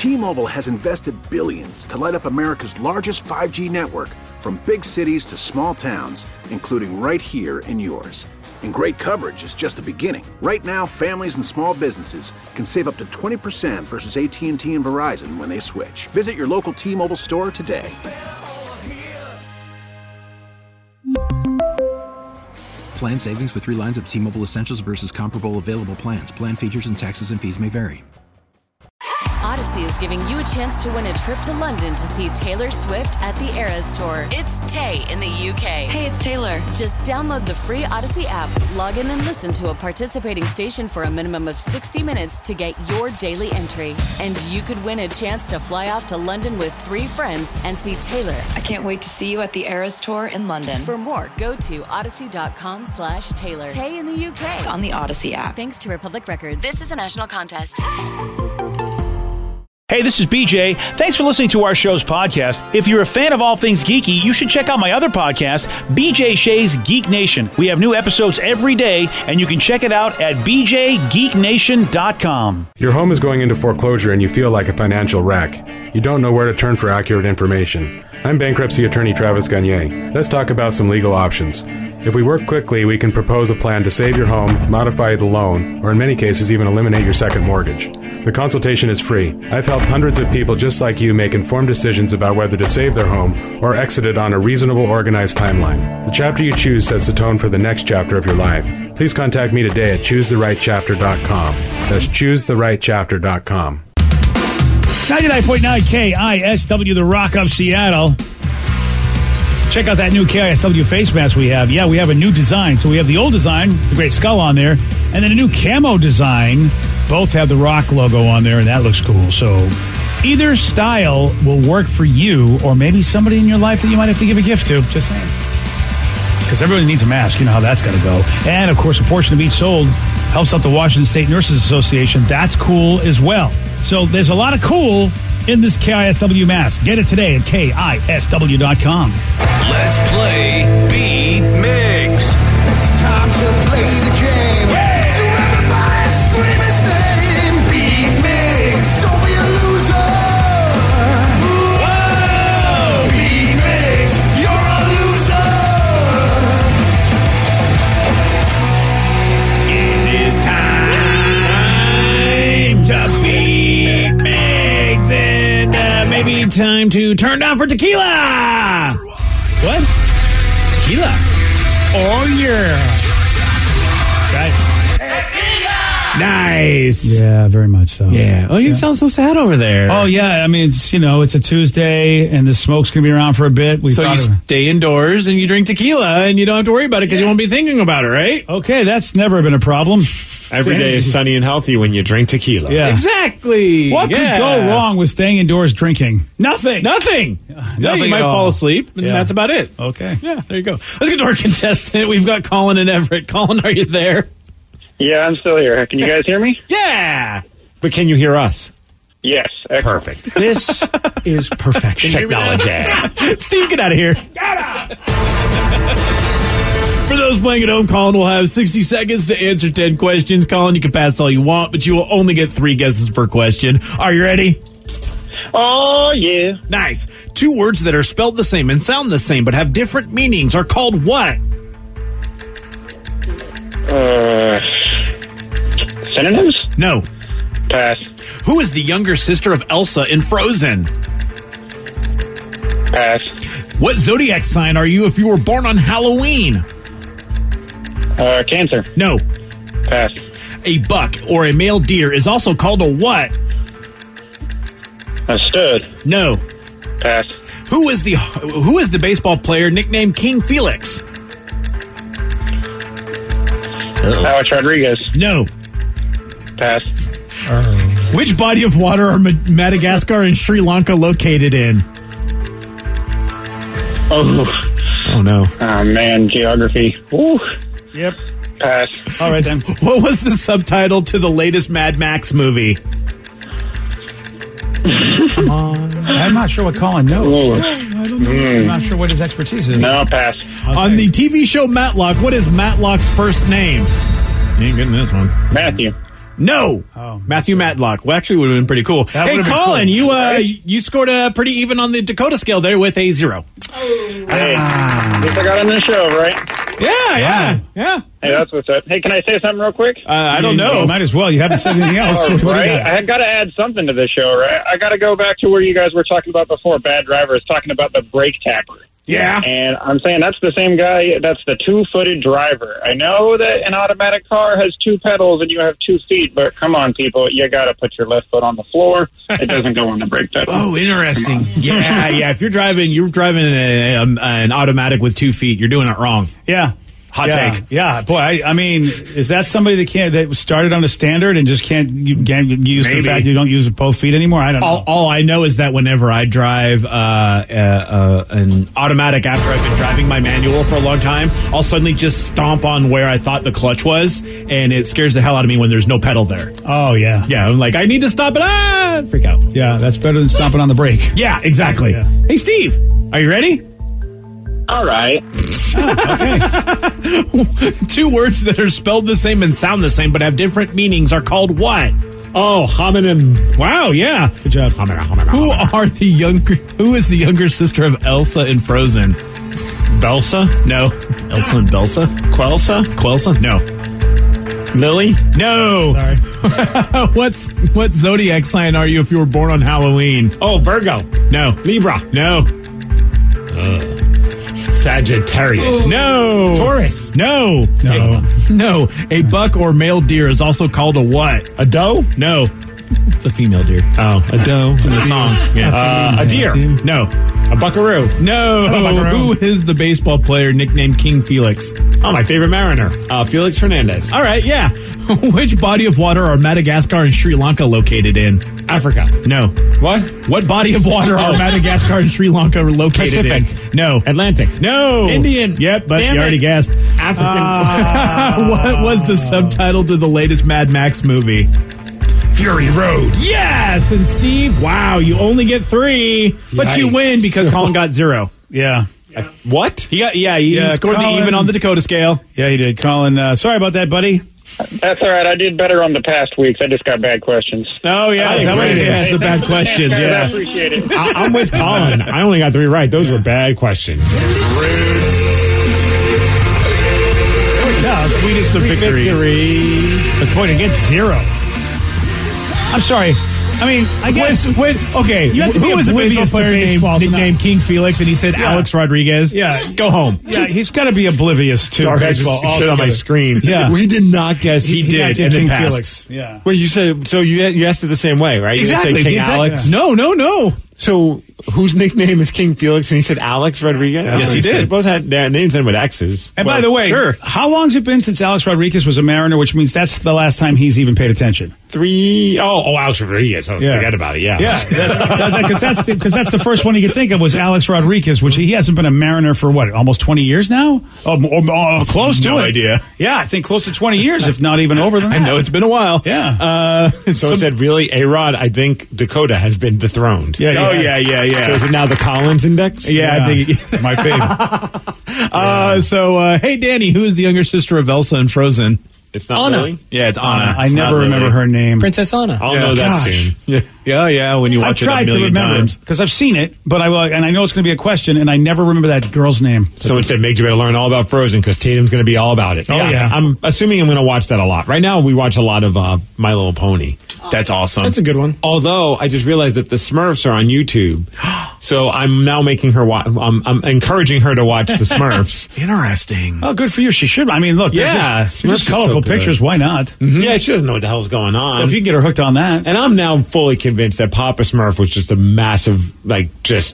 T-Mobile has invested billions to light up America's largest 5G network, from big cities to small towns, including right here in yours. And great coverage is just the beginning. Right now, families and small businesses can save up to 20% versus AT&T and Verizon when they switch. Visit your local T-Mobile store today. Plan savings with 3 lines of T-Mobile Essentials versus comparable available plans. Plan features and taxes and fees may vary. Odyssey is giving you a chance to win a trip to London to see Taylor Swift at the Eras Tour. It's Tay in the UK. Hey, it's Taylor. Just download the free Odyssey app, log in and listen to a participating station for a minimum of 60 minutes to get your daily entry. And you could win a chance to fly off to London with 3 friends and see Taylor. I can't wait to see you at the Eras Tour in London. For more, go to odyssey.com/Taylor. Tay in the UK. It's on the Odyssey app. Thanks to Republic Records. This is a national contest. Hey, this is BJ. Thanks for listening to our show's podcast. If you're a fan of all things geeky, you should check out my other podcast, BJ Shea's Geek Nation. We have new episodes every day, and you can check it out at bjgeeknation.com. Your home is going into foreclosure and you feel like a financial wreck. You don't know where to turn for accurate information. I'm bankruptcy attorney Travis Gagne. Let's talk about some legal options. If we work quickly, we can propose a plan to save your home, modify the loan, or in many cases even eliminate your second mortgage. The consultation is free. I've helped hundreds of people just like you make informed decisions about whether to save their home or exit it on a reasonable, organized timeline. The chapter you choose sets the tone for the next chapter of your life. Please contact me today at choosetherightchapter.com. That's choosetherightchapter.com. 99.9 KISW, the Rock of Seattle. Check out that new KISW face mask we have. Yeah, we have a new design. So we have the old design, the great skull on there, and then a new camo design. Both have the Rock logo on there, and that looks cool. So either style will work for you, or maybe somebody in your life that you might have to give a gift to. Just saying. Because everybody needs a mask. You know how that's going to go. And, of course, a portion of each sold helps out the Washington State Nurses Association. That's cool as well. So there's a lot of cool in this KISW mask. Get it today at KISW.com. Let's play Beat Mix. It's time to play the game. Hey! So everybody scream his name. Beat Mix. Don't be a loser. Whoa! Beat Mix. You're a loser. It is time to beat Mix. And maybe time to turn down for tequila. What? Tequila. Oh, yeah. Right. Nice. Yeah, very much so. Yeah. Oh, you sound so sad over there. Oh, yeah. I mean, it's, it's a Tuesday, and the smoke's going to be around for a bit. So you stay indoors, and you drink tequila, and you don't have to worry about it because you won't be thinking about it, right? Okay, that's never been a problem. Every day is sunny and healthy when you drink tequila. Yeah. Exactly. What could go wrong with staying indoors drinking? Nothing. Nothing. You might fall asleep, and that's about it. Okay. Yeah, there you go. Let's get to our contestant. We've got Colin and Everett. Colin, are you there? Yeah, I'm still here. Can you guys hear me? Yeah. But can you hear us? Yes. Excellent. Perfect. This is perfection. Technology. Steve, get out of here. Get out. For those playing at home, Colin will have 60 seconds to answer 10 questions. Colin, you can pass all you want, but you will only get 3 guesses per question. Are you ready? Oh, yeah. Nice. 2 words that are spelled the same and sound the same but have different meanings are called what? Synonyms? No. Pass. Who is the younger sister of Elsa in Frozen? Pass. What zodiac sign are you if you were born on Halloween? Cancer. No. Pass. A buck or a male deer is also called a what? A stud. No. Pass. Who is the baseball player nicknamed King Felix? Alex Rodriguez. No. Pass. Which body of water are Madagascar and Sri Lanka located in? Oh no. Oh, man. Geography. Ooh. Yep. Pass. All right, then. What was the subtitle to the latest Mad Max movie? Come on. I'm not sure what Colin knows. I don't know. I'm not sure what his expertise is. No, pass. Okay. On the TV show Matlock, what is Matlock's first name? You ain't getting this one. Matthew. No. Oh, Matthew Matlock. Well, actually, would have been pretty cool. That Hey, would've been Colin, cool. you scored pretty even on the Dakota scale there with a 0. Hey, at least I got on this show, right? Yeah. Hey, that's what's up. Hey, can I say something real quick? I don't know. You might as well. You haven't said anything else. All What do you right. got? I got to add something to the show, right? I got to go back to where you guys were talking about before. Bad Driver is talking about the brake tapper. Yeah. And I'm saying that's the same guy. That's the two-footed driver. I know that an automatic car has 2 pedals and you have 2 feet, but come on, people. You got to put your left foot on the floor. It doesn't go on the brake pedal. Oh, interesting. Yeah. If you're driving an automatic with 2 feet, you're doing it wrong. Yeah. Hot take. Yeah, boy. I mean, is that somebody that started on a standard and just can't use the fact you don't use both feet anymore? I don't know. All I know is that whenever I drive an automatic after I've been driving my manual for a long time, I'll suddenly just stomp on where I thought the clutch was, and it scares the hell out of me when there's no pedal there. Oh, yeah. Yeah, I'm like, I need to stop it. Freak out. Yeah, that's better than stomping on the brake. Yeah, exactly. Yeah. Hey, Steve, are you ready? All right. Okay. 2 words that are spelled the same and sound the same but have different meanings are called what? Oh, homonym. Wow, yeah. Good job. Who is the younger sister of Elsa in Frozen? Belsa? No. Elsa and Belsa? Quelsa? No. Lily? No. Sorry. What zodiac sign are you if you were born on Halloween? Oh, Virgo. No. Libra. No. Sagittarius. No. Taurus. No. No. A buck or male deer is also called a what? A doe? No. It's a female deer. Oh, a doe. It's in the song. Yeah. A deer. No. A buckaroo. No. Who is the baseball player nicknamed King Felix? Oh, my favorite mariner. Felix Fernandez. All right, yeah. Which body of water are Madagascar and Sri Lanka located in? Africa. No. What body of water are Madagascar and Sri Lanka located Pacific. in? No. Atlantic. No. Indian. Yep, but Damn you already it. guessed. African. What was the subtitle to the latest Mad Max movie? Fury Road. Yes, and Steve, wow, you only get 3, but you Yikes. win because Colin got 0. Yeah. What? He scored Colin. the even on the Dakota scale. Yeah, he did. Colin, sorry about that, buddy. That's all right. I did better on the past weeks. I just got bad questions. Oh, yeah, is that what it is? The bad questions, Guys, I yeah. appreciate it. I'm with Colin. I only got 3 right. Those were bad questions. Yeah, sweetest of victories. The point against 0. I'm sorry. I mean, I guess Okay, You have to be who was a baseball oblivious to player baseball to nicknamed King Felix, and he said Yeah. Alex Rodriguez? Yeah. Go home. Yeah, he's got to be oblivious to Sorry, I baseball. just shit on my altogether. screen. Yeah. We did not guess. He did, got and King then passed. Felix. Yeah. Wait, you said, so you asked it the same way, right? You didn't Exactly. say King Exactly. Alex? No. So, whose nickname is King Felix? And he said Alex Rodriguez? Yes, That's what he said. did. They both had their names in with X's. And by the way, sure. how long's it been since Alex Rodriguez was a Mariner, which means that's the last time he's even paid attention? 3. Oh, Alex Rodriguez. Oh, Yeah. forget about it. Yeah. Yeah, because that's the first one you could think of was Alex Rodriguez, which he hasn't been a Mariner for what, almost 20 years now? Oh, close to No it. idea. Yeah, I think close to 20 years, if not even over than that. I know it's been a while. Yeah. So it said, really, A-Rod, I think Dakota has been dethroned. Yeah, Oh, he has. yeah. So is it now the Collins Index? Yeah, I think. my favorite. So, hey, Danny, who is the younger sister of Elsa in Frozen? It's not Lily? Yeah, it's Anna. I It's never not remember Lily. her name. Princess Anna. I'll know that Gosh. soon. Yeah, when you I've watch it a tried to million remember times. because I've seen it, but and I know it's going to be a question, and I never remember that girl's name. Someone said, Meg, you better learn all about Frozen because Tatum's going to be all about it. Oh, yeah. I'm assuming I'm going to watch that a lot. Right now, we watch a lot of My Little Pony. That's awesome. That's a good one. Although, I just realized that the Smurfs are on YouTube. So I'm now making her watch. I'm encouraging her to watch the Smurfs. Interesting. Oh, good for you. She should. I mean, look, they're Yeah, just, they're just Smurfs is so colorful good. pictures. Why not? Yeah, she doesn't know what the hell's going on. So if you can get her hooked on that. And I'm now fully convinced that Papa Smurf was just a massive, he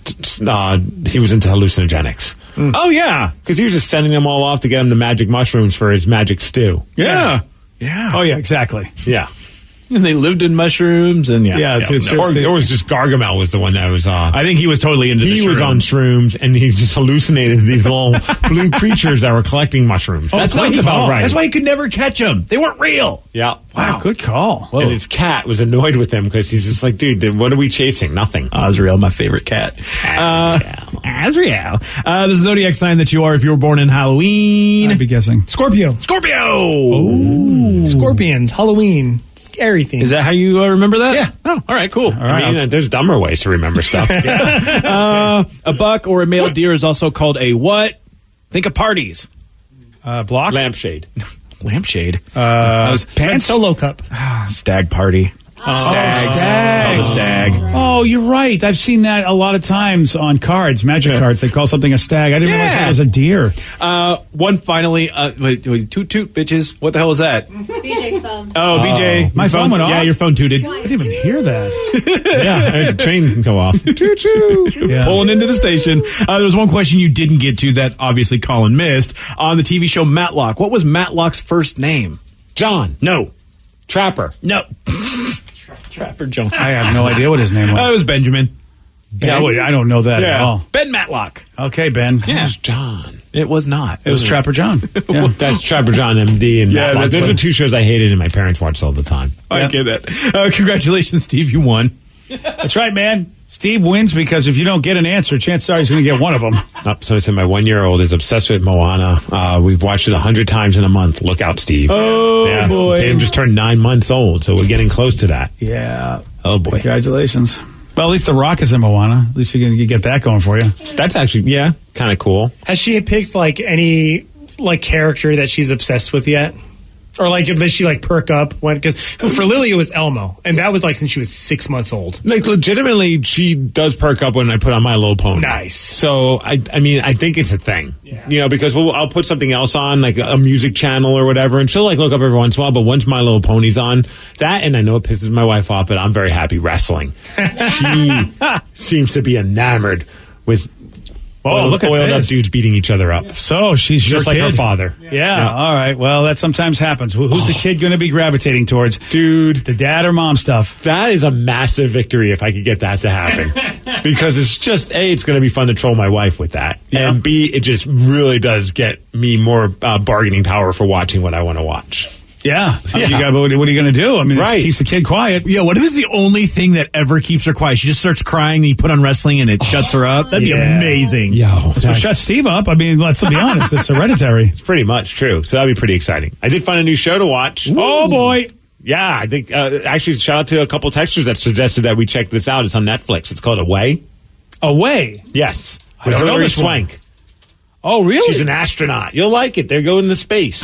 was into hallucinogenics. Oh, yeah. Because he was just sending them all off to get him the magic mushrooms for his magic stew. Yeah. Oh, yeah, exactly. Yeah. And they lived in mushrooms, and Yeah, dude, Or seriously. it was just Gargamel was the one that was. I think he was totally into the He was shroom. on shrooms, and he just hallucinated these little blue creatures that were collecting mushrooms. That sounds good about call. right. That's why he could never catch them. They weren't real. Yeah. Wow, good call. And his cat was annoyed with him because he's just like, dude, what are we chasing? Nothing. Azrael, my favorite cat. Azrael. The zodiac sign that you are if you were born in Halloween. I'd be guessing. Scorpio. Scorpio. Scorpions. Halloween. everything. Is that how you remember that? Yeah. Oh, all right, cool. I mean, there's dumber ways to remember stuff. A buck or a male deer is also called a what? Think of parties. Block? Lampshade. Lampshade. Fred Solo Cup. Stag party. Stag. Called a stag. Oh, you're right. I've seen that a lot of times on cards, magic cards. They call something a stag. I didn't realize that was a deer. One finally. Wait, toot toot, bitches. What the hell was that? BJ's phone. Oh, BJ. My phone went off? Yeah, your phone tooted. I didn't even hear that. Yeah, the train can go off. Yeah. Pulling into the station. There was one question you didn't get to that obviously Colin missed. On the TV show Matlock, what was Matlock's first name? John. No. Trapper. No. Trapper John. I have no idea what his name was. It was Benjamin. Yeah, I don't know that at all. Ben Matlock. Okay, Ben. Yeah. It was John. It was not. It was Trapper John. Yeah. That's Trapper John, MD, and Yeah, Matlock. that's Those what- are two shows I hated and my parents watched all the time. I get that. Congratulations, Steve. You won. That's right, man. Steve wins because if you don't get an answer, chances are he's going to get one of them. So I said my 1-year-old is obsessed with Moana. We've watched it 100 times in a month. Look out, Steve. Oh, boy. Tatum just turned 9 months old, so we're getting close to that. Yeah. Oh, boy. Congratulations. Well, at least The Rock is in Moana. At least you get that going for you. That's actually, kind of cool. Has she picked like any like character that she's obsessed with yet? Or like does she like perk up when? Because for Lily it was Elmo, and that was like since she was 6 months old. Like legitimately, she does perk up when I put on My Little Pony. Nice. So I mean, I think it's a thing. Yeah. Because I'll put something else on, like a music channel or whatever, and she'll like look up every once in a while. But once My Little Pony's on, that, and I know it pisses my wife off, but I'm very happy wrestling. She seems to be enamored with. Look at oiled up this. dudes beating each other up. So she's just your like her kid. father. Yeah. All right. Well, that sometimes happens. Who's the kid going to be gravitating towards? Dude. The dad or mom stuff? That is a massive victory if I could get that to happen. Because it's just, A, it's going to be fun to troll my wife with that. Yeah. And B, it just really does get me more bargaining power for watching what I want to watch. Yeah. I mean, Yeah. what are you going to do? I mean, Right. it keeps the kid quiet. Yeah, what if it's the only thing that ever keeps her quiet? She just starts crying and you put on wrestling and it shuts her up? That'd be amazing. Yo. So shut Steve up. I mean, let's be honest. It's hereditary. It's pretty much true. So that'd be pretty exciting. I did find a new show to watch. Oh, boy. Yeah, I think, actually, shout out to a couple texters that suggested that we check this out. It's on Netflix. It's called Away. Away? Yes. I With don't know Hilary this one. Swank. Oh, really? She's an astronaut. You'll like it. They're going to space.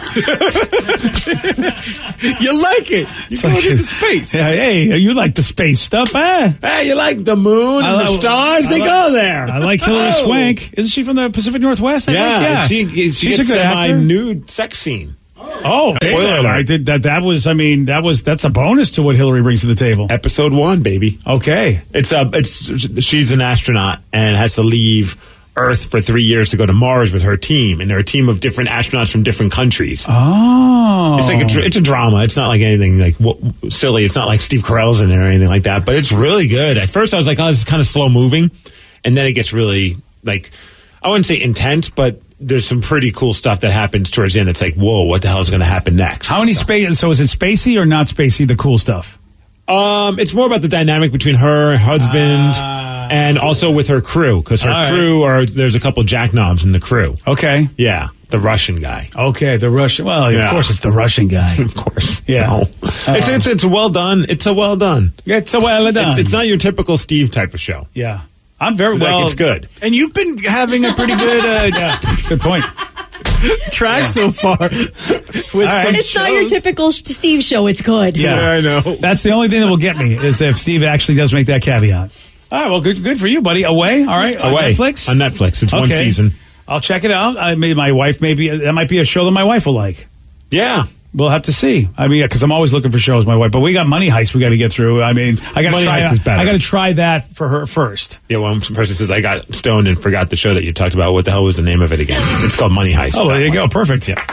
You like it. You're going into space. Yeah, hey, you like the space stuff, eh? Hey, you like the moon and the stars? They go there. I like Hilary Oh. Swank. Isn't she from the Pacific Northwest? I Yeah, think? she She's gets a good actor. nude sex scene. Oh, Spoiler alert. I did that. That was. I mean, that's a bonus to what Hillary brings to the table. Episode 1, baby. Okay. She's an astronaut and has to leave Earth for 3 years to go to Mars with her team, and they're a team of different astronauts from different countries. Oh, It's like it's a drama. It's not like anything like silly. It's not like Steve Carell's in it or anything like that. But it's really good. At first, I was like, "Oh, this is kind of slow moving," and then it gets really like I wouldn't say intense, but there's some pretty cool stuff that happens towards the end. It's like, whoa, what the hell is going to happen next? How many space? So is it spacey or not spacey? The cool stuff. It's more about the dynamic between her husband and also with her crew, because her All crew there's a couple jackknobs in the crew. Okay. Yeah, the Russian guy. Okay, the Russian. Well, Yeah. of course, it's the Russian guy. Of course. Yeah. No. It's well done. It's a well done. It's a well done. It's not your typical Steve type of show. Yeah, I'm very Like, well. it's good. And you've been having a pretty good Good point. track so far. With right. some It's not your shows. typical Steve show. It's good. Yeah, I know. That's the only thing that will get me is if Steve actually does make that caveat. All right, well, good for you, buddy. Away, all right, on Away. Netflix. On Netflix. It's one Okay. season. I'll check it out. My wife that might be a show that my wife will like. Yeah. We'll have to see. I mean, because I'm always looking for shows, my wife. But we got Money Heist we got to get through. I mean, I got to Money try. Heist is better. I got to try that for her first. Yeah, one person says, I got stoned and forgot the show that you talked about. What the hell was the name of it again? It's called Money Heist. Oh, well, there you go. Perfect. Yeah.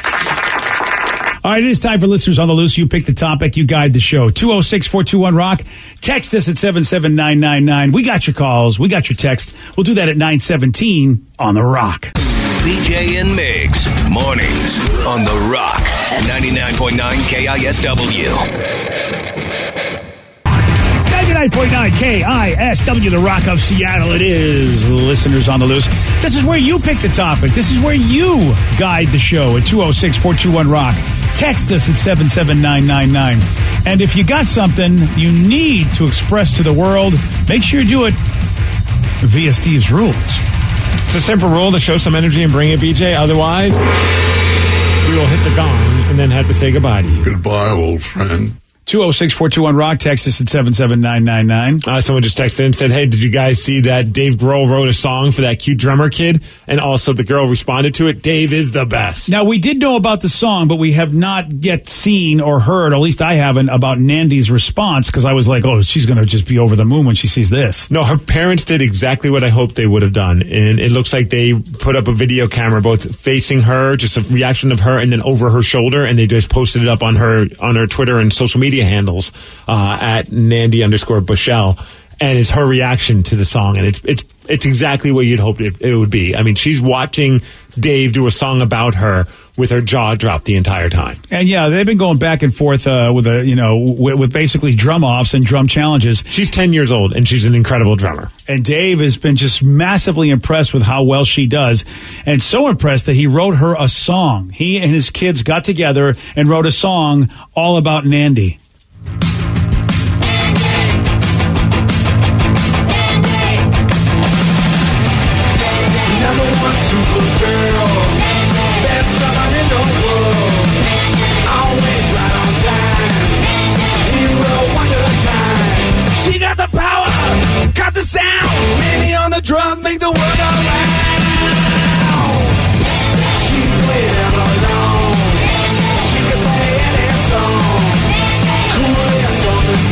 All right, it is time for Listeners on the Loose. You pick the topic, you guide the show. 206-421-ROCK. Text us at 77999. We got your calls. We got your text. We'll do that at 917 on The Rock. BJ and Migs, mornings on The Rock, 99.9 KISW. 99.9 KISW, The Rock of Seattle. It is Listeners on the Loose. This is where you pick the topic. This is where you guide the show at 206-421-ROCK. Text us at 77999. And if you got something you need to express to the world, make sure you do it via Steve's rules. It's a simple rule to show some energy and bring it, BJ. Otherwise, we will hit the gong and then have to say goodbye to you. Goodbye, old friend. 206-421-ROCK, text us at 77999. Someone just texted and said, hey, did you guys see that Dave Grohl wrote a song for that cute drummer kid? And also the girl responded to it. Dave is the best. Now, we did know about the song, but we have not yet seen or heard, or at least I haven't, about Nandy's response, because I was like, oh, she's going to just be over the moon when she sees this. No, her parents did exactly what I hoped they would have done. And it looks like they put up a video camera both facing her, just a reaction of her, and then over her shoulder, and they just posted it up on her Twitter and social media handles at Nandy_Bushell, and it's her reaction to the song, and it's exactly what you'd hoped it would be. I mean, she's watching Dave do a song about her with her jaw dropped the entire time. And yeah, they've been going back and forth with basically drum offs and drum challenges. She's 10 years old, and she's an incredible drummer. And Dave has been just massively impressed with how well she does, and so impressed that he wrote her a song. He and his kids got together and wrote a song all about Nandy. Drums make the world go round. She played it alone. She can play any song. Coolest on the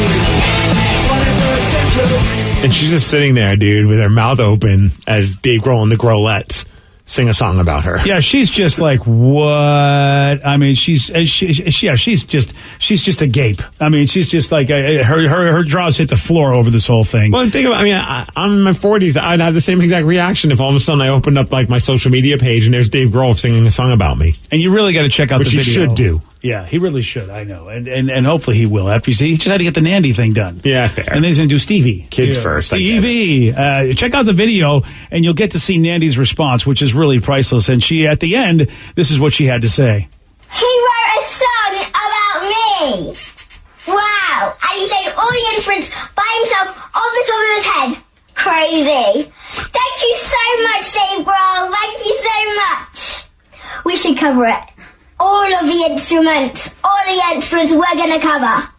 scene. 21st century. And she's just sitting there, dude, with her mouth open as Dave Grohl and the Grohlettes sing a song about her. Yeah, she's just like, what? I mean, she's just agape. I mean, she's just like, her jaws hit the floor over this whole thing. Well, think about, I'm in my 40s. I'd have the same exact reaction if all of a sudden I opened up like my social media page and there's Dave Grohl singing a song about me. And you really got to check out the video. Which he should do. Yeah, he really should. I know, and hopefully he will. After he just had to get the Nandy thing done. Yeah, fair. And then he's going to do Stevie. Kids first. Stevie. Check out the video, and you'll get to see Nandy's response, which is really priceless. And she, at the end, this is what she had to say. He wrote a song about me. Wow! And he played all the instruments by himself off the top of his head. Crazy. Thank you so much, Dave Grohl. Thank you so much. We should cover it. All of the instruments we're going to cover.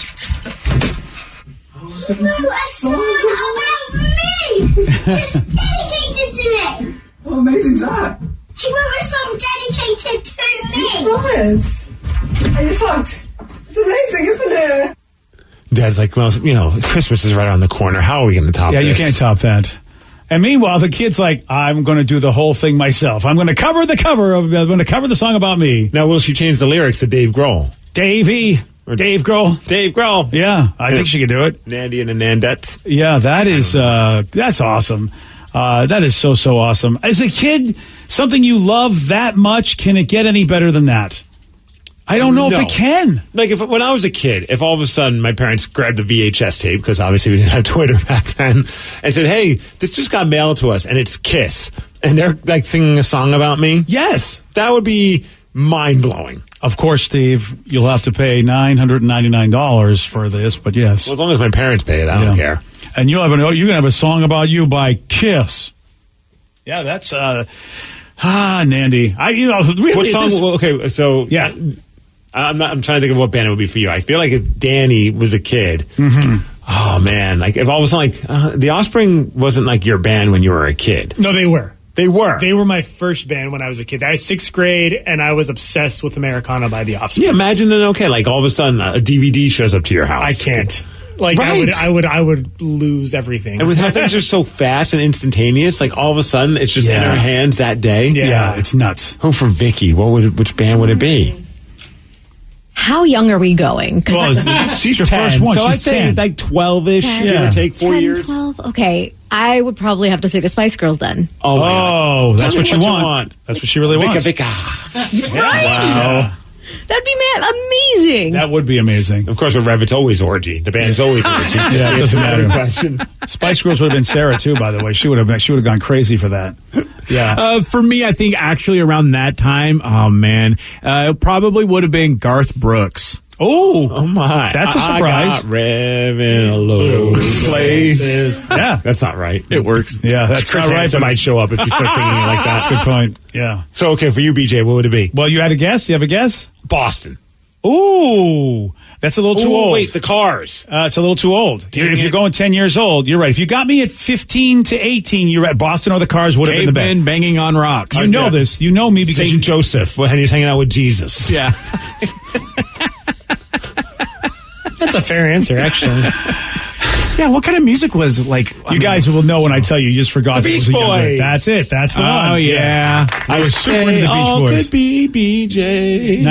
He wrote a song about me! Just dedicated to me! What amazing is that? He wrote a song dedicated to me! Science! Are you shocked? It's amazing, isn't it? Dad's like, well, Christmas is right around the corner. How are we going to top this? Yeah, you can't top that. And meanwhile, the kid's like, I'm going to do the whole thing myself. I'm going to cover the song about me. Now, will she change the lyrics to Dave Grohl? Dave Grohl. Dave Grohl. Yeah, I think she could do it. Nandy and the Nandettes. Yeah, that's awesome. That is so awesome. As a kid, something you love that much, can it get any better than that? I don't know if it can. Like, when I was a kid, if all of a sudden my parents grabbed the VHS tape, because obviously we didn't have Twitter back then, and said, hey, this just got mailed to us, and it's Kiss, and they're like singing a song about me. Yes. That would be mind-blowing. Of course, Steve, you'll have to pay $999 for this, but yes. Well, as long as my parents pay it, I don't care. And you're going to have a song about you by Kiss. Yeah, that's, Nandy. Really. What song? Okay, so. Yeah. I'm trying to think of what band it would be for you. I feel like if Danny was a kid, oh man, like if all of a sudden, the Offspring wasn't like your band when you were a kid. No, they were. They were. They were my first band when I was a kid. I was 6th grade, and I was obsessed with Americana by the Offspring. Yeah, imagine then. Okay, like all of a sudden, a DVD shows up to your house. I can't. Like right. I would lose everything. And with how things are so fast and instantaneous, like all of a sudden, it's just in our hands that day. Yeah, it's nuts. Oh, for Vicky, which band would it be? How young are we going? Well, she's your 10, first one. So She's I'd say 10. like 12-ish, give or take 4 years. 12? Okay. I would probably have to say the Spice Girls then. Oh, that's what you want. That's what she really wants. Vika. Wow. That'd be amazing. That would be amazing. Of course, with Rev, it's always orgy. The band's always orgy. Yeah, it doesn't matter. Question. Spice Girls would have been Sarah too, by the way. She would have gone crazy for that. Yeah. For me, I think actually around that time, it probably would have been Garth Brooks. Oh my! That's a surprise. I got Rev in a low place. Yeah, that's not right. It works. Yeah, that's Chris not right. Hansen might show up if you start singing it like that. That's a good point. Yeah. So, okay, for you, BJ, what would it be? Well, you had a guess. You have a guess? Boston. Ooh, that's a little too old. Wait, the Cars. It's a little too old. If you're going 10 years old, you're right. If you got me at 15 to 18, you're at Boston or the Cars would have been the best. Cavemen banging on rocks. You know this. You know me because St. Joseph when he's hanging out with Jesus. Yeah. That's a fair answer, actually. Yeah, what kind of music was like? You guys will know when I tell you. You just forgot. The that it was Beach a younger- Boys. That's it. That's the one. Oh yeah. I was super into the Beach all Boys. could be BJ.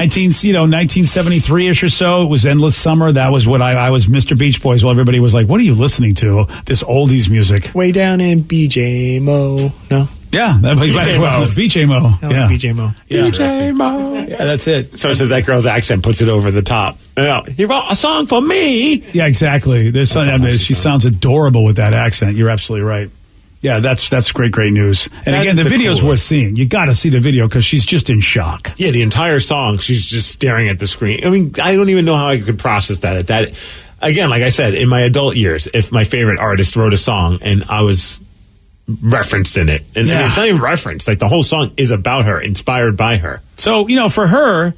1973-ish or so. It was Endless Summer. That was what I was Mr. Beach Boys. While everybody was like, "What are you listening to? This oldies music." Way down in BJ Mo. No? Yeah, that was BJ Mo. Yeah, BJ Mo. Yeah. BJ Mo. Yeah, that's it. So it says that girl's accent puts it over the top. No, he wrote a song for me. Yeah, exactly. There's something. I mean, she sounds adorable with that accent. You're absolutely right. Yeah, that's great news. And That again, is the the video's coolest. worth seeing. You got to see the video because she's just in shock. Yeah, the entire song, she's just staring at the screen. I mean, I don't even know how I could process that. Again, like I said, in my adult years, if my favorite artist wrote a song and I was referenced in it, and it's not even referenced, like the whole song is about her, inspired by her. So, for her,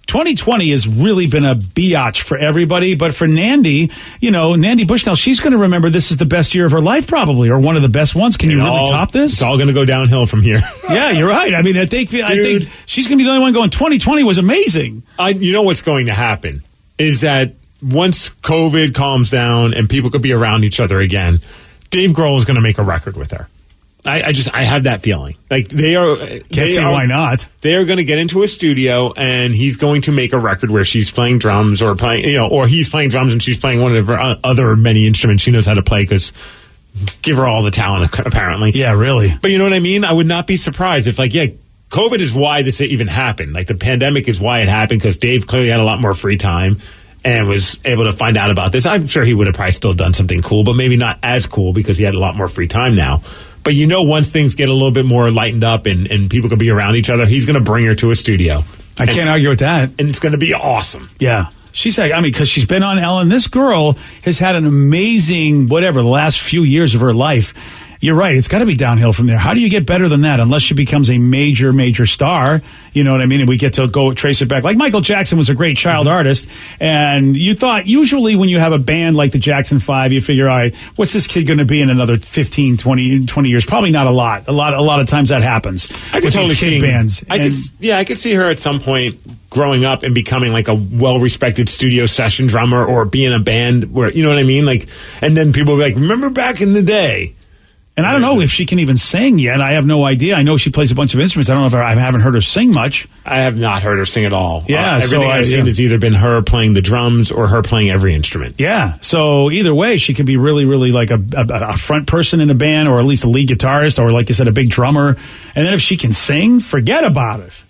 2020 has really been a biatch for everybody, but for Nandy, Nandy Bushnell, she's going to remember this is the best year of her life probably, or one of the best ones. Can you really top this? It's all going to go downhill from here. Yeah, you're right. I mean, I think she's going to be the only one going, 2020 was amazing. You know what's going to happen is that once COVID calms down and people could be around each other again, Dave Grohl is going to make a record with her. I have that feeling. Like Can't see why not. They are going to get into a studio and he's going to make a record where she's playing drums or or he's playing drums and she's playing one of her other many instruments she knows how to play because give her all the talent apparently. Yeah, really. But you know what I mean? I would not be surprised if COVID is why this even happened. Like the pandemic is why it happened because Dave clearly had a lot more free time and was able to find out about this. I'm sure he would have probably still done something cool, but maybe not as cool because he had a lot more free time now. But once things get a little bit more lightened up and people can be around each other, he's going to bring her to a studio. I can't argue with that. And it's going to be awesome. Yeah. She's like, because she's been on Ellen. This girl has had an amazing, the last few years of her life. You're right. It's got to be downhill from there. How do you get better than that unless she becomes a major, major star? You know what I mean? And we get to go trace it back. Like Michael Jackson was a great child artist. And you thought usually when you have a band like the Jackson 5, you figure, all right, what's this kid going to be in another 15, 20 years? Probably not a lot. A lot of times that happens. I could totally see bands. I could see her at some point growing up and becoming like a well-respected studio session drummer or be in a band where, you know what I mean? And then people will be like, remember back in the day? And I don't know if she can even sing yet. I have no idea. I know she plays a bunch of instruments. I don't know if I haven't heard her sing much. I have not heard her sing at all. Yeah, everything I've seen has either been her playing the drums or her playing every instrument. Yeah, so either way, she could be really, really like a front person in a band or at least a lead guitarist or, like you said, a big drummer. And then if she can sing, forget about it.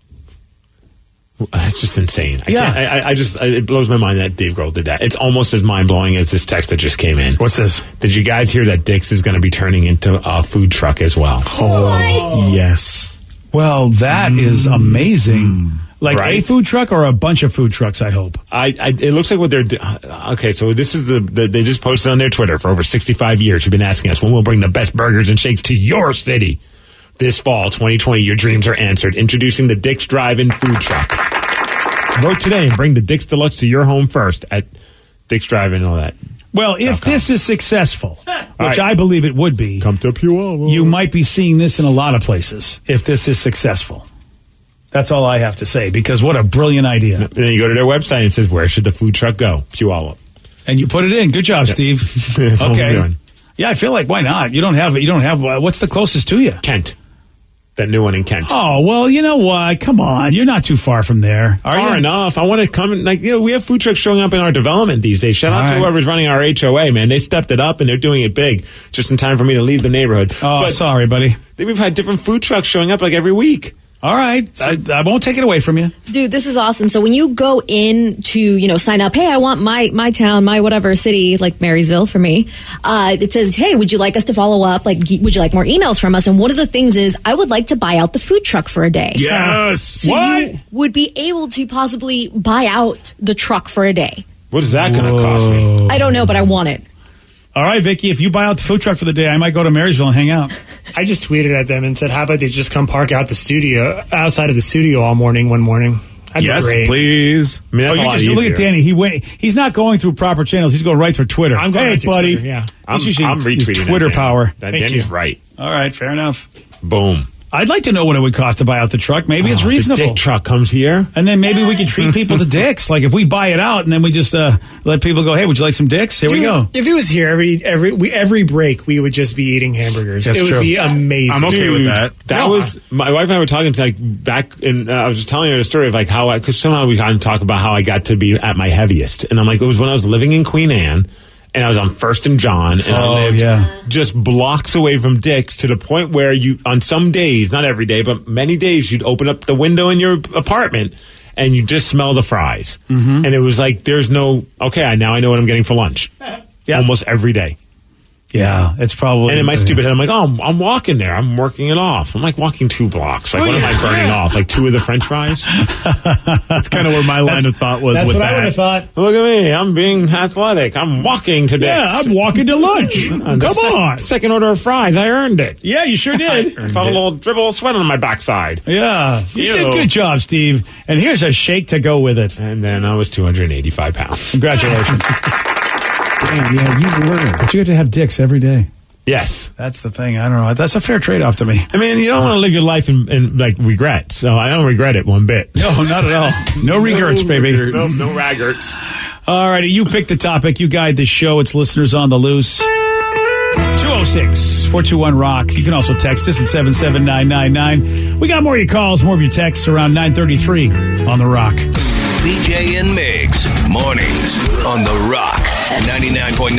It's just insane. It blows my mind that Dave Grohl did that. It's almost as mind-blowing as this text that just came in. What's this? Did you guys hear that Dick's is going to be turning into a food truck as well? Oh, yes. Well, that is amazing. Like Right? a food truck or a bunch of food trucks, I hope. It looks like what they're okay. So this is they just posted on their Twitter for over 65 years. You've been asking us when we'll bring the best burgers and shakes to your city. This fall, 2020, your dreams are answered. Introducing the Dick's Drive-In Food Truck. Vote today and bring the Dick's Deluxe to your home first at Dick's Drive-In and all that. Well, if this is successful, which I believe it would be, come to Puyallup. You might be seeing this in a lot of places if this is successful. That's all I have to say, because what a brilliant idea. And then you go to their website and it says, where should the food truck go? Puyallup. And you put it in. Good job, Steve. That's what we're doing. Yeah, I feel like, why not? You don't have, what's the closest to you? Kent. That new one in Kent. Oh, well, you know what? Come on. You're not too far from there. Far enough. I want to come, we have food trucks showing up in our development these days. Shout out to whoever's running our HOA, man. They stepped it up and they're doing it big just in time for me to leave the neighborhood. Oh, sorry, buddy. We've had different food trucks showing up like every week. All right. I won't take it away from you. Dude, this is awesome. So when you go in to, sign up, hey, I want my town, my whatever city, like Marysville for me, it says, hey, would you like us to follow up? Like, would you like more emails from us? And one of the things is, I would like to buy out the food truck for a day. Yes. So what? you would be able to possibly buy out the truck for a day. What is that going to cost me? I don't know, but I want it. All right, Vicky, if you buy out the food truck for the day, I might go to Marysville and hang out. I just tweeted at them and said, how about they just come park outside of the studio all morning one morning? That'd be great. Please. I mean, that's a lot easier. Look at Danny. He's not going through proper channels. He's going right for Twitter. I'm going right buddy. Twitter, yeah. I'm retweeting Twitter that, power. That Danny's right. All right, fair enough. Boom. I'd like to know what it would cost to buy out the truck. Maybe it's reasonable. The dick truck comes here. And then maybe we could treat people to dicks. Like if we buy it out and then we just let people go, hey, would you like some dicks? Here we go. If it was here every break, we would just be eating hamburgers. That's it true. would be amazing. I'm okay with that. That was my wife and I were talking to back in. I was just telling her the story of how because somehow we got to talk about how I got to be at my heaviest, and I'm like, it was when I was living in Queen Anne. And I was on First and John, and I lived just blocks away from Dick's to the point where on some days, not every day, but many days, you'd open up the window in your apartment and you just smell the fries. Mm-hmm. And it was like, now I know what I'm getting for lunch. Almost every day. Yeah, it's probably... And in my stupid head, I'm like, I'm walking there. I'm working it off. I'm like walking 2 blocks. Like, what am I burning off? Like 2 of the French fries? That's kind of where my line of thought was with that. That's what I would have thought. Look at me. I'm being athletic. I'm walking to Dick's. Yeah, I'm walking to lunch. Come on. Second order of fries. I earned it. Yeah, you sure did. I felt a little dribble of sweat on my backside. Yeah, you did good job, Steve. And here's a shake to go with it. And then I was 285 pounds. Congratulations. Damn, yeah, you were. But you get to have dicks every day. Yes. That's the thing. I don't know. That's a fair trade-off to me. I mean, you don't want to live your life in regret. So I don't regret it one bit. No, not at all. No regrets, baby. No raggerts. All righty. You pick the topic. You guide the show. It's Listeners on the Loose. 206-421-ROCK. You can also text us at 77999. We got more of your calls, more of your texts around 9:33 on The Rock. BJ and Migs, mornings on The Rock, 99.9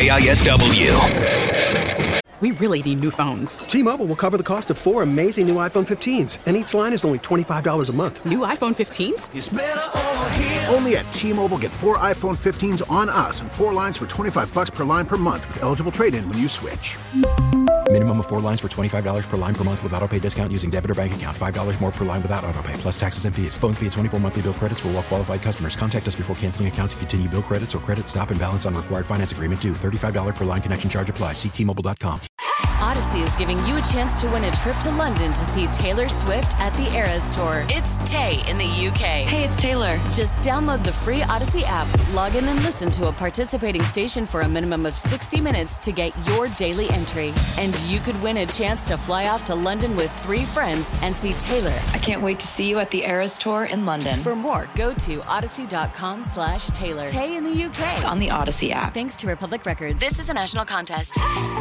KISW. We really need new phones. T-Mobile will cover the cost of 4 amazing new iPhone 15s, and each line is only $25 a month. New iPhone 15s? It's better over here. Only at T-Mobile, get 4 iPhone 15s on us and 4 lines for $25 per line per month with eligible trade-in when you switch. Minimum of 4 lines for $25 per line per month with autopay discount using debit or bank account. $5 more per line without autopay, plus taxes and fees. Phone fee at 24 monthly bill credits for well-qualified customers. Contact us before canceling account to continue bill credits or credit stop and balance on required finance agreement due. $35 per line connection charge applies. See T-Mobile.com. Odyssey is giving you a chance to win a trip to London to see Taylor Swift at the Eras Tour. It's Tay in the UK. Hey, it's Taylor. Just download the free Odyssey app, log in and listen to a participating station for a minimum of 60 minutes to get your daily entry. And you could win a chance to fly off to London with 3 friends and see Taylor. I can't wait to see you at the Eras Tour in London. For more, go to odyssey.com/Taylor. Tay in the UK. It's on the Odyssey app. Thanks to Republic Records. This is a national contest.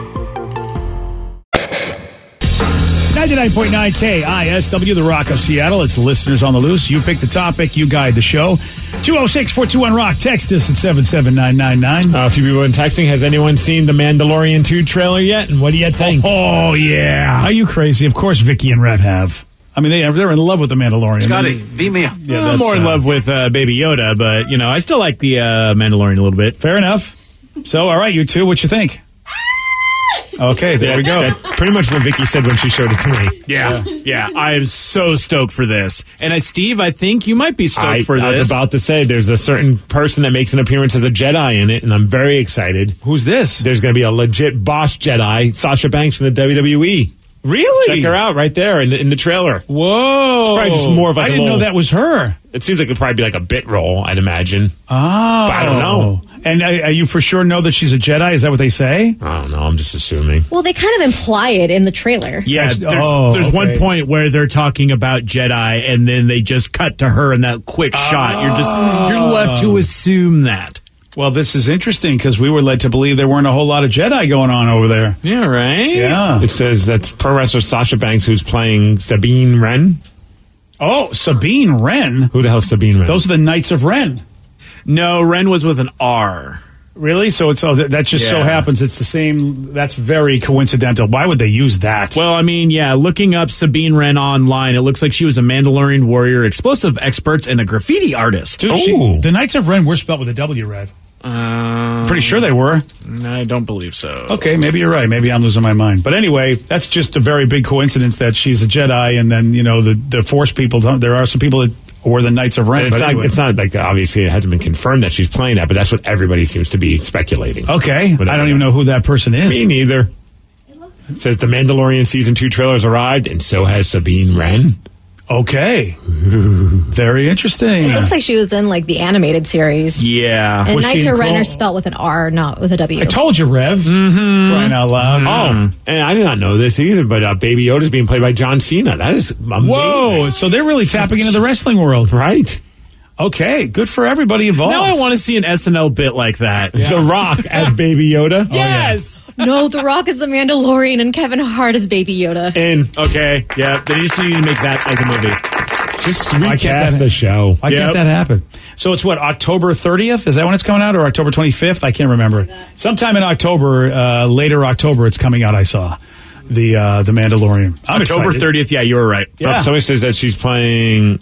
99.9 KISW, The Rock of Seattle. It's Listeners on the Loose. You pick the topic. You guide the show. 206-421-ROCK. Text us at 77999. A few people have been texting. Has anyone seen the Mandalorian 2 trailer yet? And what do you think? Oh, yeah. Are you crazy? Of course Vicky and Rev have. I mean, they're in love with the Mandalorian. Scotty, beat me up. Yeah, I'm more in love with Baby Yoda, but, I still like the Mandalorian a little bit. Fair enough. So, all right, you two, what you think? Okay, there we go. That's pretty much what Vicky said when she showed it to me. Yeah. I am so stoked for this. And Steve, I think you might be stoked for this. I was about to say, there's a certain person that makes an appearance as a Jedi in it, and I'm very excited. Who's this? There's going to be a legit boss Jedi, Sasha Banks from the WWE. Really? Check her out right there in the trailer. Whoa. It's probably just more of like I didn't know that was her. It seems like it'd probably be like a bit role, I'd imagine. Oh. But I don't know. And are you for sure know that she's a Jedi? Is that what they say? I don't know. I'm just assuming. Well, they kind of imply it in the trailer. Yeah, there's one point where they're talking about Jedi, and then they just cut to her in that quick shot. You're left to assume that. Well, this is interesting because we were led to believe there weren't a whole lot of Jedi going on over there. Yeah, right? Yeah. It says that's pro wrestler Sasha Banks who's playing Sabine Wren. Oh, Sabine Wren? Who the hell's Sabine Wren? Those are the Knights of Ren. No, Ren was with an R. Really? So that just so happens it's the same. That's very coincidental. Why would they use that? Well, I mean, looking up Sabine Wren online, it looks like she was a Mandalorian warrior, explosive experts, and a graffiti artist. Dude, the Knights of Ren were spelled with a W, Rev. Pretty sure they were. I don't believe so. Okay, maybe you're right. Maybe I'm losing my mind. But anyway, that's just a very big coincidence that she's a Jedi, and then the Force people. There are some people that were the Knights of Ren. It's not like obviously it hasn't been confirmed that she's playing that, but that's what everybody seems to be speculating. Okay, I don't even know who that person is. Me neither. It says the Mandalorian season 2 trailers arrived, and so has Sabine Wren. Okay. Very interesting. It looks like she was in like the animated series. Yeah. And Knights of Ren are spelled with an R, not with a W. I told you, Rev. Crying out loud. Oh, and I did not know this either, but Baby Yoda is being played by John Cena. That is amazing. Whoa. So they're really tapping into the wrestling world. Right. Okay. Good for everybody involved. Now I want to see an SNL bit like that. The Rock as Baby Yoda. Yes. No, The Rock is the Mandalorian and Kevin Hart is Baby Yoda. Okay, they just need to make that as a movie. Just recast the show. Why can't that happen? So it's what, October 30th? Is that when it's coming out, or October 25th? I can't remember. Sometime in October, later October, it's coming out. I saw the Mandalorian. I'm October excited. 30th. Yeah, you were right. Yeah. Somebody says that she's playing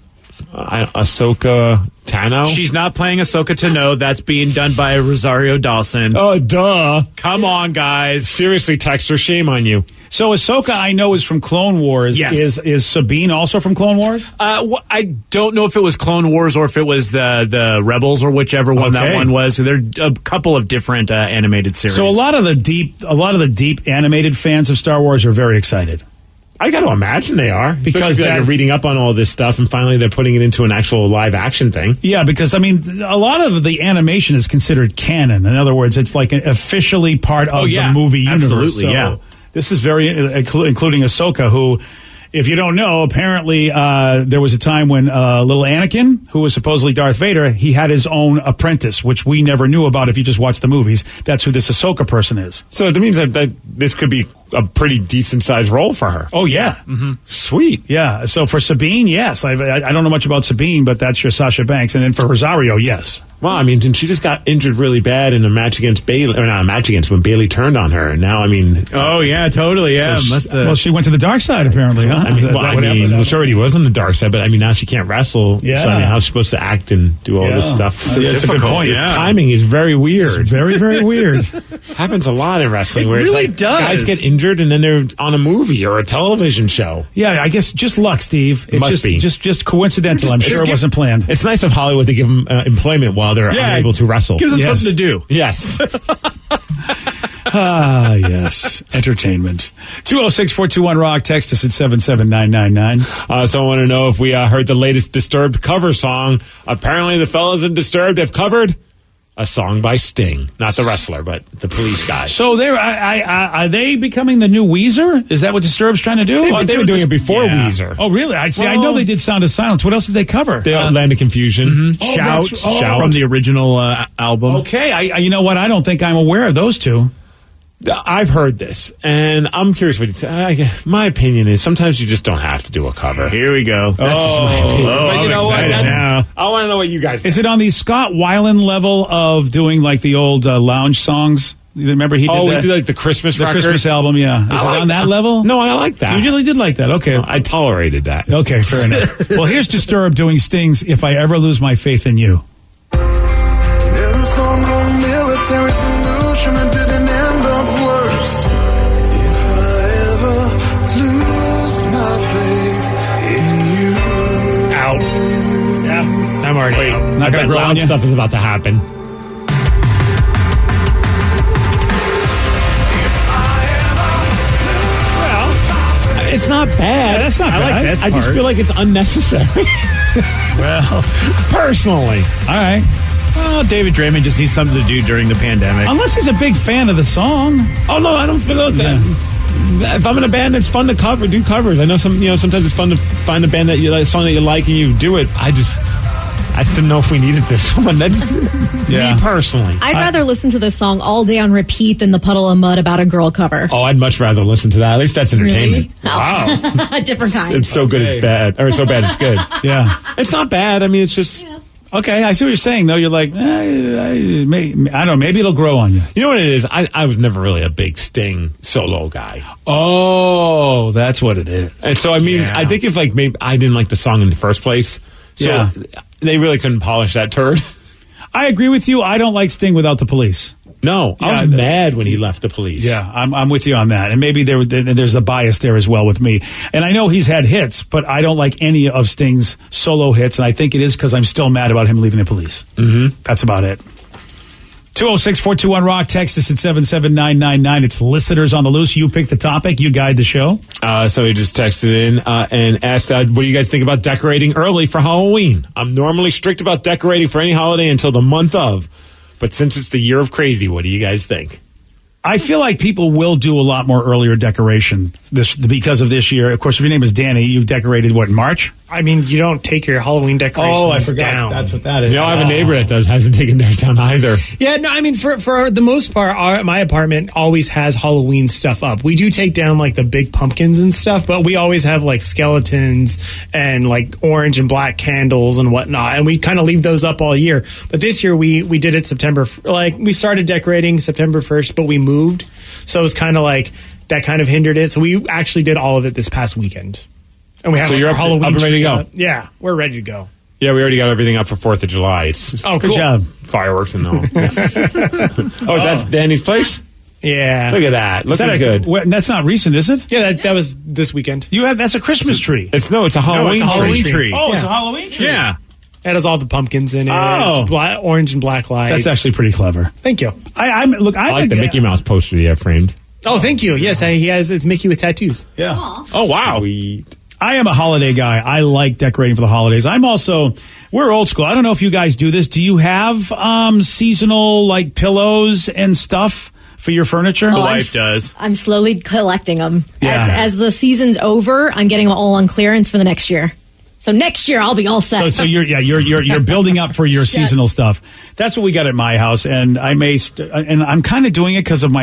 Ahsoka Tano. She's not playing Ahsoka Tano. That's being done by Rosario Dawson. Oh, duh. Come on, guys. Seriously, Texter, shame on you. So Ahsoka, I know, is from Clone Wars. Yes. Is Sabine also from Clone Wars? I don't know if it was Clone Wars or if it was the Rebels or whichever one that one was. So there are a couple of different animated series. So a lot of the deep animated fans of Star Wars are very excited. I got to imagine they are, because they're reading up on all this stuff, and finally they're putting it into an actual live action thing. Yeah, because I mean, a lot of the animation is considered canon. In other words, it's like officially part of the movie universe. Absolutely, so yeah. This is very including Ahsoka, who, if you don't know, apparently there was a time when little Anakin, who was supposedly Darth Vader, he had his own apprentice, which we never knew about if you just watch the movies. That's who this Ahsoka person is. So that means that this could be a pretty decent-sized role for her. Oh, yeah. Mm-hmm. Sweet. Yeah. So for Sabine, yes. I don't know much about Sabine, but that's your Sasha Banks. And then for Rosario, yes. Well, I mean, and she just got injured really bad in a match against Bailey, or not a match against, when Bailey turned on her. And now, I mean... Oh, yeah, totally, yeah. Well, she went to the dark side, apparently, huh? She already was on the dark side, but I mean, now she can't wrestle. Yeah. So, I mean, how's she supposed to act and do all this stuff? It's a good point. This timing is very weird. It's very, very weird. Happens a lot in wrestling where really it's like does. Guys get injured and then they're on a movie or a television show. Yeah, I guess just luck, Steve. It must be. Just coincidental. I'm sure it wasn't planned. It's nice of Hollywood to give them employment while they're unable to wrestle. Gives them something to do. Yes. Yes. Entertainment. 206-421-ROCK. Text us at 77999. So I want to know if we heard the latest Disturbed cover song. Apparently the fellas in Disturbed have covered a song by Sting. Not the wrestler, but the police guy. So are they becoming the new Weezer? Is that what Disturbed's trying to do? Well, they were doing it before Weezer. Oh, really? I know they did Sound of Silence. What else did they cover? The Land of Confusion. Mm-hmm. Shout from the original album. Okay. You know what? I don't think I'm aware of those two. I've heard this, and I'm curious what you say. My opinion is sometimes you just don't have to do a cover. Here we go. That's just my opinion. But you know what? Now. I want to know what you guys think. Is it on the Scott Weiland level of doing like the old lounge songs? You remember he did we did like the Christmas record? Christmas album, yeah. Is it on that level? No, I like that. You really did like that. Okay. No, I tolerated that. Okay, fair enough. Well, here's Disturbed doing Sting's If I Ever Lose My Faith in You. Never saw no military solution, it didn't end up worse. If I ever lose my faith in you. Out. Yeah. I'm already out. Not gonna grow on loud you? stuff is about to happen. It's not bad. Yeah, that's not bad. I like this I just part. feel like it's unnecessary. Well, personally. All right. Well, David Draymond just needs something to do during the pandemic. Unless he's a big fan of the song. Oh no, I don't feel like that. If I'm in a band, it's fun to do covers. I know sometimes it's fun to find a band that you like, a song that you like, and you do it. I just didn't know if we needed this one. That's me personally. I'd rather listen to this song all day on repeat than the Puddle of Mud about a girl cover. Oh, I'd much rather listen to that. At least that's entertainment. Really? Oh. Different kind. It's so good it's bad. Or it's so bad it's good. Yeah. It's not bad. I mean, it's just... Okay, I see what you're saying, though. You're like, I don't know, maybe it'll grow on you. You know what it is? I was never really a big Sting solo guy. Oh, that's what it is. And so, I mean, I think if, like, maybe I didn't like the song in the first place, so they really couldn't polish that turd. I agree with you. I don't like Sting without the Police. No, I was mad when he left the Police. Yeah, I'm with you on that. And maybe there's a bias there as well with me. And I know he's had hits, but I don't like any of Sting's solo hits, and I think it is because I'm still mad about him leaving the Police. Mm-hmm. That's about it. 206-421-ROCK. Text us at 77999. It's Listeners on the Loose. You pick the topic. You guide the show. So he just texted in and asked, what do you guys think about decorating early for Halloween? I'm normally strict about decorating for any holiday until the month of. But since it's the year of crazy, what do you guys think? I feel like people will do a lot more earlier decoration because of this year. Of course, if your name is Danny, you've decorated, in March? I mean, you don't take your Halloween decorations down. Oh, I forgot. Down. That's what that is. You know, I have a neighbor that hasn't taken theirs down either. Yeah, no, I mean, for the most part, my apartment always has Halloween stuff up. We do take down, like, the big pumpkins and stuff, but we always have, like, skeletons and, like, orange and black candles and whatnot, and we kind of leave those up all year. But this year, we did it September, like, we started decorating September 1st, but we moved, so it was kind of like, that kind of hindered it. So we actually did all of it this past weekend. And we have you're our Halloween up and ready to go. Yeah, we're ready to go. Yeah, we already got everything up for 4th of July. Good job. Fireworks and all. Yeah. Is that Danny's place? Yeah. Look at that. Looking good. That's not recent, is it? Yeah, that was this weekend. That's a Christmas tree. It's a Halloween tree. Oh, it's a Halloween tree. Yeah. It has all the pumpkins in it. Oh. It's orange and black lights. That's actually pretty clever. Thank you. I like the Mickey Mouse poster you have framed. Oh, thank you. Yes, it's Mickey with tattoos. Yeah. Aww. Oh, wow. Sweet. I am a holiday guy. I like decorating for the holidays. We're old school. I don't know if you guys do this. Do you have seasonal, like, pillows and stuff for your furniture? My wife does. I'm slowly collecting them. Yeah. As the season's over, I'm getting them all on clearance for the next year. So next year I'll be all set. So you're building up for your seasonal stuff. That's what we got at my house, and and I'm kind of doing it because of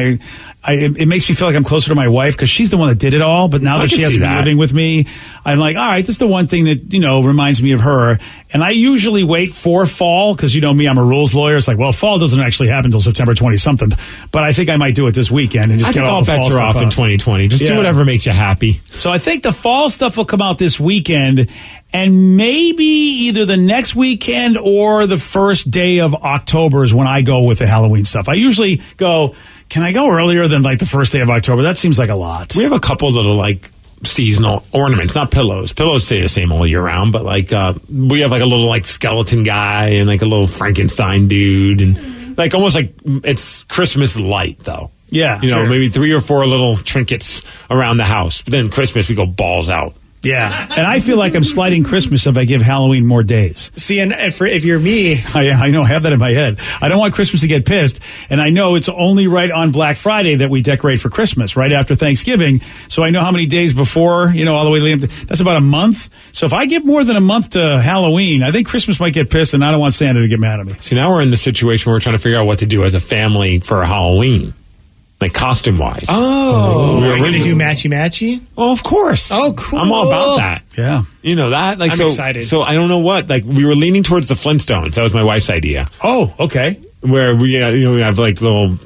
it makes me feel like I'm closer to my wife because she's the one that did it all. But now that she has me living with me, I'm like, all right, this is the one thing that reminds me of her. And I usually wait for fall because me, I'm a rules lawyer. It's like, well, fall doesn't actually happen until September 20-something. But I think I might do it this weekend and just get all the fall stuff off in 2020. Just do whatever makes you happy. So I think the fall stuff will come out this weekend. And maybe either the next weekend or the first day of October is when I go with the Halloween stuff. I usually go, can I go earlier than like the first day of October? That seems like a lot. We have a couple little like seasonal ornaments, not pillows. Pillows stay the same all year round, but like we have like a little like skeleton guy and like a little Frankenstein dude and like almost like it's Christmas light though. Yeah. Maybe 3 or 4 little trinkets around the house. But then Christmas we go balls out. Yeah, and I feel like I'm sliding Christmas if I give Halloween more days. See, and if you're me... I know, I have that in my head. I don't want Christmas to get pissed, and I know it's only right on Black Friday that we decorate for Christmas, right after Thanksgiving, so I know how many days before, all the way to... That's about a month. So if I give more than a month to Halloween, I think Christmas might get pissed, and I don't want Santa to get mad at me. See, now we're in the situation where we're trying to figure out what to do as a family for Halloween. Like costume-wise. Oh. Are you going to do matchy-matchy? Oh, of course. Oh, cool. I'm all about that. Yeah. You know that? Like, I'm excited. So I don't know what. Like, we were leaning towards the Flintstones. That was my wife's idea. Oh, okay. Where we have like little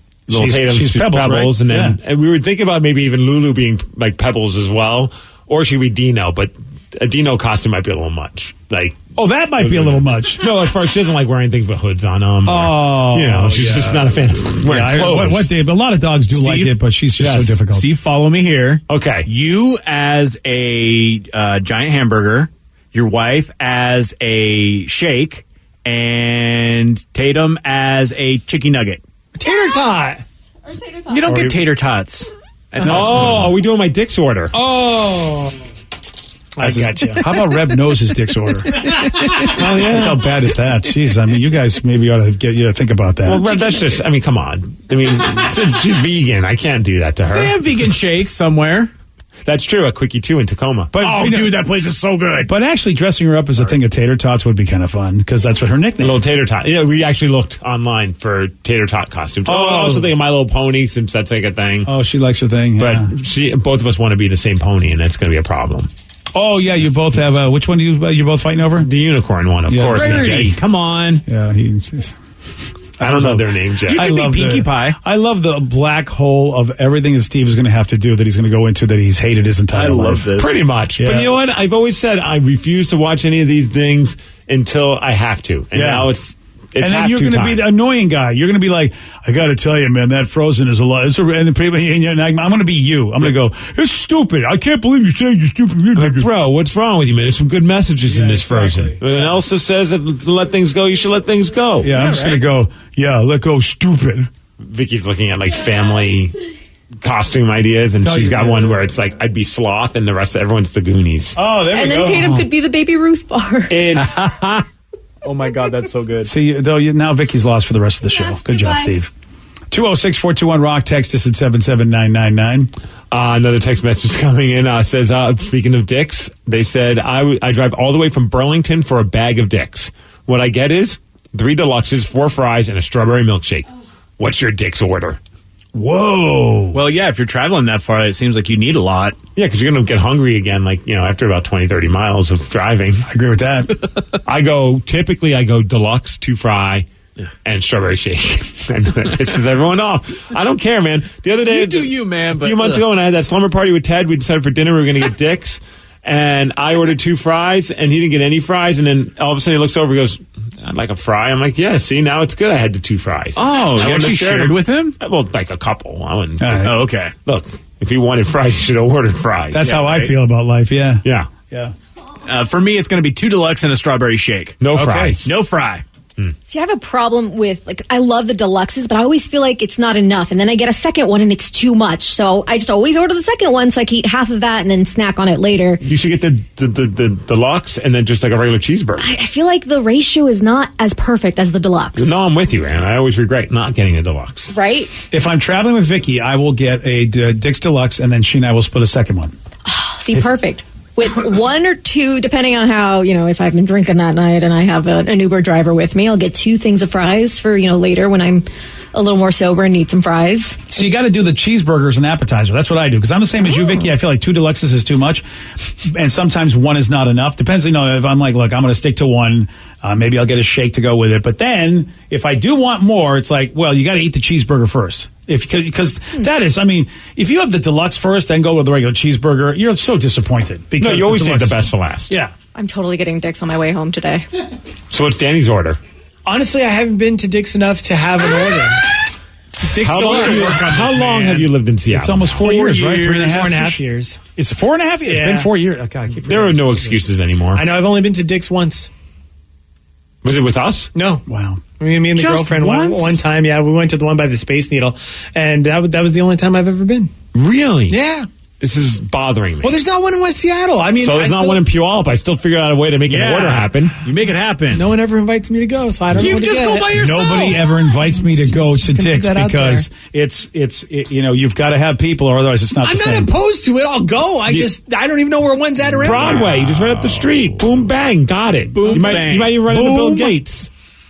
Tatum Pebbles. Right? And then and we were thinking about maybe even Lulu being like Pebbles as well. Or should we Dino? But a Dino costume might be a little much. Like, oh, that might be a little much. No, as far as she doesn't like wearing things with hoods on them. She's just not a fan of wearing clothes. What Dave? A lot of dogs do like it, but she's just so difficult. Steve, follow me here. Okay. You as a giant hamburger, your wife as a shake, and Tatum as a chicken nugget. Tater tot. Or tater tot. You don't get tater tots. Are we doing my Dick's order? Oh. I got you. How about Reb knows his Dick's order? Oh, yeah. How bad is that? Jeez, I mean, you guys maybe ought to get you to think about that. Well, Reb, that's just, I mean, come on. I mean, since she's vegan, I can't do that to her. They have vegan shakes somewhere. That's true, at Quickie 2 in Tacoma. But, dude, that place is so good. But actually dressing her up as a thing of tater tots would be kind of fun, because that's what her nickname is. Little tater tot. Yeah, we actually looked online for tater tot costumes. Oh, I also think of My Little Pony, since that's like a thing. Oh, she likes her thing. But both of us want to be the same pony, and that's going to be a problem. Oh, yeah, you both have, which one you're both fighting over? The unicorn one, of course. Rarity, DJ. come on. Yeah, I don't know their names yet. You could be Pinkie Pie. I love the black hole of everything that Steve is going to have to do, that he's going to go into, that he's hated his entire life. I love this. Pretty much. Yeah. But you know what? I've always said I refuse to watch any of these things until I have to. And now it's and then have you're to going to time. be the annoying guy. You're going to be like, I got to tell you, man, that Frozen is a lot. And I'm going to be you. I'm going to go, it's stupid. I can't believe you're saying you're stupid. Like, bro, what's wrong with you, man? There's some good messages in this Frozen. And Elsa says that to let things go, you should let things go. Yeah, I'm just going to go, let go, stupid. Vicky's looking at like family costume ideas, and she's got one where it's like, I'd be Sloth, and the rest of everyone's the Goonies. Oh, there we And go. then Tatum could be the Baby Ruth bar. Oh, my God, that's so good. See, though, now Vicky's lost for the rest of the show. Good job, Steve. 206-421-ROCK. Text us at 77999. Another text message coming in says, speaking of dicks, they said, I drive all the way from Burlington for a bag of dicks. What I get is 3 deluxes, 4 fries, and a strawberry milkshake. What's your dick's order? Whoa. Well, yeah, if you're traveling that far, it seems like you need a lot. Yeah, because you're going to get hungry again, after about 20, 30 miles of driving. I agree with that. Typically I go deluxe, 2 fry, and strawberry shake. And that pisses everyone off. I don't care, man. The other day, You do you, man. a few months ago, when I had that slumber party with Ted, we decided for dinner we were going to get dicks. And I ordered 2 fries, and he didn't get any fries. And then all of a sudden he looks over and goes, I'd like a fry. I'm like, yeah, see, now it's good. I had the 2 fries. Oh, I you actually shared with him? Well, like a couple. I wouldn't. Oh, okay. Look, if he wanted fries, he should have ordered fries. That's how right. I feel about life, yeah. Yeah. Yeah. For me, it's going to be 2 deluxe and a strawberry shake. No fries. No fry. See, I have a problem with, I love the deluxes, but I always feel like it's not enough. And then I get a second one and it's too much. So I just always order the second one so I can eat half of that and then snack on it later. You should get the deluxe and then just like a regular cheeseburger. I feel like the ratio is not as perfect as the deluxe. No, I'm with you, man. I always regret not getting a deluxe. Right? If I'm traveling with Vicky, I will get a Dick's Deluxe, and then she and I will split a second one. See, perfect. With 1 or 2, depending on how, if I've been drinking that night and I have an Uber driver with me, I'll get 2 things of fries for, later when I'm a little more sober and need some fries. So you got to do the cheeseburger as an appetizer. That's what I do. Because I'm the same as you, Vicky. I feel like 2 deluxes is too much. And sometimes 1 is not enough. Depends, if I'm like, look, I'm going to stick to 1. Maybe I'll get a shake to go with it. But then if I do want more, it's like, well, you got to eat the cheeseburger first. Because that is, if you have the deluxe first, then go with the regular cheeseburger, you're so disappointed. Because No, you always save the deluxe- best for last. Yeah. I'm totally getting Dick's on my way home today. So what's Danny's order? Honestly, I haven't been to Dick's enough to have an order. Dick's How long, Deluxe. long have you lived in Seattle? It's almost 4 years, right? 4.5 years. It's 4.5 years. It's Yeah. been 4 years. Okay, I keep There are no excuses anymore. I know. I've only been to Dick's once. Was it with us? No. Wow. Me and the Just girlfriend once? one time. Yeah, we went to the one by the Space Needle, and that was the only time I've ever been. Really? Yeah. This is bothering me. Well, there's not one in West Seattle. So there's not one in Puyallup. I still figured out a way to make an order happen. You make it happen. No one ever invites me to go, so I don't know. You what to just get. go by yourself. Nobody ever invites me to go to gonna put Dick's that out because it's you've got to have people, or otherwise it's not I'm the not same. opposed to it. I'll go. I don't even know where one's at around Broadway, you just right up the street. Boom, bang, got it. Boom, you might, bang. You might even run into Bill Boom. Gates.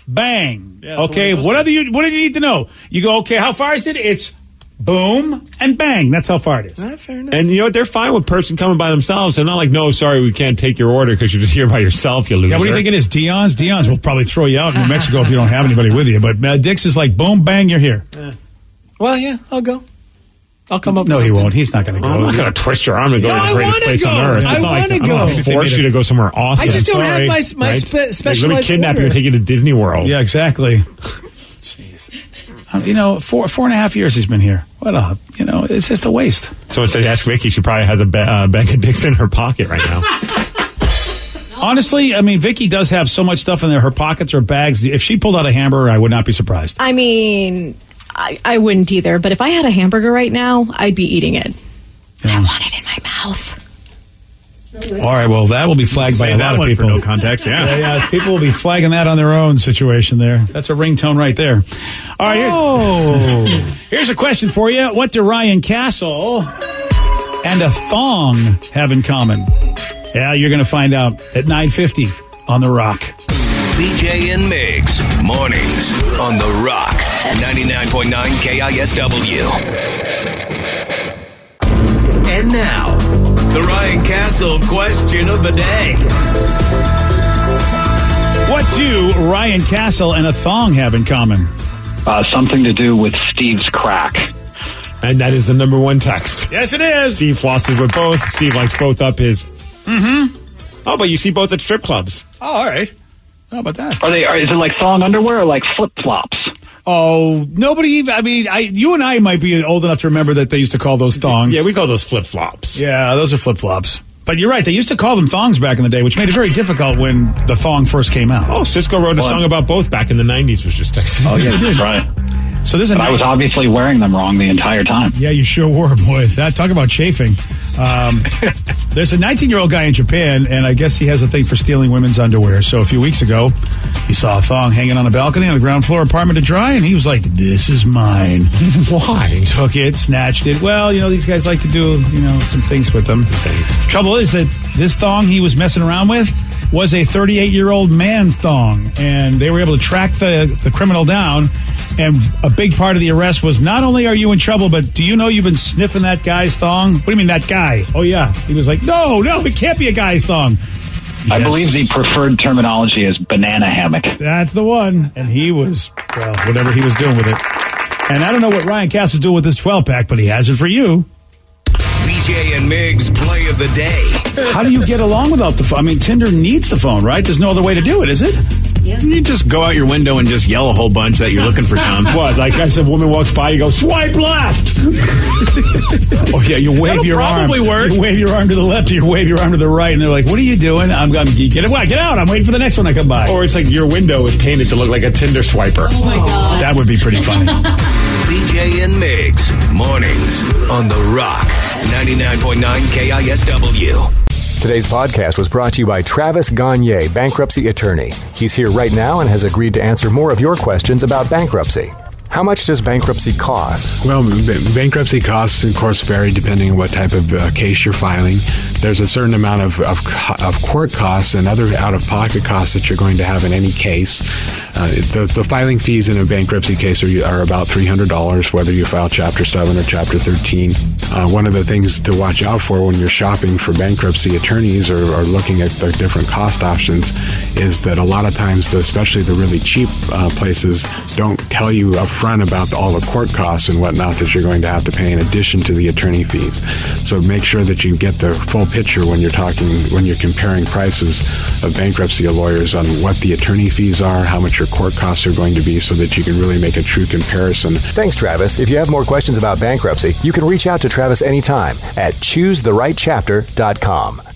Bang. Yeah, that's Okay. What do you need to know? You go. Okay. How far is it? It's boom and bang. That's how far it is. there. Fair enough. And you know what? They're fine with person coming by themselves. They're not like, no, sorry, we can't take your order because you're just here by yourself, you loser. Yeah. What do you think it is? Dion's? Dion's will probably throw you out in New Mexico if you don't have anybody with you. But Dick's is like boom, bang, you're here. Well, yeah, I'll go. I'll come up. No, with he something. won't. He's not going to go. I'm not going to twist your arm and go No, to I the greatest wanna place on go. earth. I It's not like wanna I'm go. going to force you to go somewhere awesome. I just don't have Sorry, my right? specialized Like, let me kidnap you and order. take you to Disney World. Yeah, exactly. Jeez. 4.5 years he's been here. What a, it's just a waste. So instead of ask Vicky, she probably has a bag of dicks in her pocket right now. Honestly, Vicky does have so much stuff in there. Her pockets or bags. If she pulled out a hamburger, I would not be surprised. I wouldn't either. But if I had a hamburger right now, I'd be eating it. Yeah. I want it in my mouth. All right, well, that will be flagged by a lot of one people. for no context, yeah. People will be flagging that on their own situation there. That's a ringtone right there. All right, here's a question for you. What do Ryan Castle and a thong have in common? Yeah, you're going to find out at 9:50 on The Rock. BJ and Migs, mornings on The Rock, 99.9 KISW. And now, The Ryan Castle question of the day. What do Ryan Castle and a thong have in common? Something to do with Steve's crack. And that is the number one text. Yes, it is. Steve flosses with both. Steve likes both up his. Mm-hmm. Oh, but you see both at strip clubs. Oh, all right. How about that? Is it like thong underwear or like flip-flops? Oh, nobody even, you and I might be old enough to remember that they used to call those thongs. Yeah, we call those flip-flops. Yeah, those are flip-flops. But you're right, they used to call them thongs back in the day, which made it very difficult when the thong first came out. Oh, Cisco wrote a song about both back in the 90s, was just texting. Oh, yeah, he did. Right. So there's But I was obviously wearing them wrong the entire time. Yeah, you sure were, boy. Talk about chafing. There's a 19-year-old guy in Japan, and I guess he has a thing for stealing women's underwear. So a few weeks ago, he saw a thong hanging on a balcony on a ground floor apartment to dry, and he was like, this is mine. Why? Took it, snatched it. Well, these guys like to do, some things with them. Trouble is that this thong he was messing around with was a 38-year-old man's thong, and they were able to track the criminal down. And a big part of the arrest was not only are you in trouble, but do you know you've been sniffing that guy's thong? What do you mean, that guy? Oh, yeah. He was like, no, it can't be a guy's thong. I believe the preferred terminology is banana hammock. That's the one. And he was, whatever he was doing with it. And I don't know what Ryan Castle's doing with this 12-pack, but he has it for you. BJ and Migs play of the day. How do you get along without the phone? Tinder needs the phone, right? There's no other way to do it, is it? Yeah. You just go out your window and just yell a whole bunch that you're looking for some. What? Like I said, a woman walks by, you go, swipe left! Oh, yeah, you wave your arm. That'll probably work. You wave your arm to the left or you wave your arm to the right, and they're like, what are you doing? I'm going to get out. I'm waiting for the next one I come by. Or it's like your window is painted to look like a Tinder swiper. Oh, my God. That would be pretty funny. BJ and Migs, mornings on The Rock, 99.9 KISW. Today's podcast was brought to you by Travis Gagne, bankruptcy attorney. He's here right now and has agreed to answer more of your questions about bankruptcy. How much does bankruptcy cost? Well, bankruptcy costs, of course, vary depending on what type of case you're filing. There's a certain amount of court costs and other out-of-pocket costs that you're going to have in any case. The filing fees in a bankruptcy case are about $300, whether you file Chapter 7 or Chapter 13. One of the things to watch out for when you're shopping for bankruptcy attorneys or looking at the different cost options is that a lot of times, especially the really cheap places, don't tell you up front about all the court costs and whatnot that you're going to have to pay in addition to the attorney fees. So make sure that you get the full picture when you're comparing prices of bankruptcy lawyers on what the attorney fees are, how much your court costs are going to be, so that you can really make a true comparison. Thanks, Travis. If you have more questions about bankruptcy, you can reach out to Travis anytime at choosetherightchapter.com.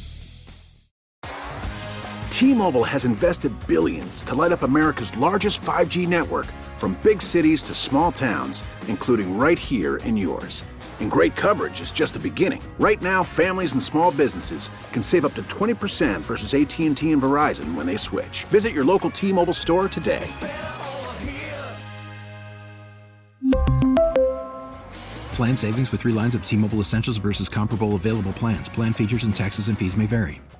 T-Mobile has invested billions to light up America's largest 5G network, from big cities to small towns, including right here in yours. And great coverage is just the beginning. Right now, families and small businesses can save up to 20% versus AT&T and Verizon when they switch. Visit your local T-Mobile store today. Plan savings with 3 lines of T-Mobile Essentials versus comparable available plans. Plan features and taxes and fees may vary.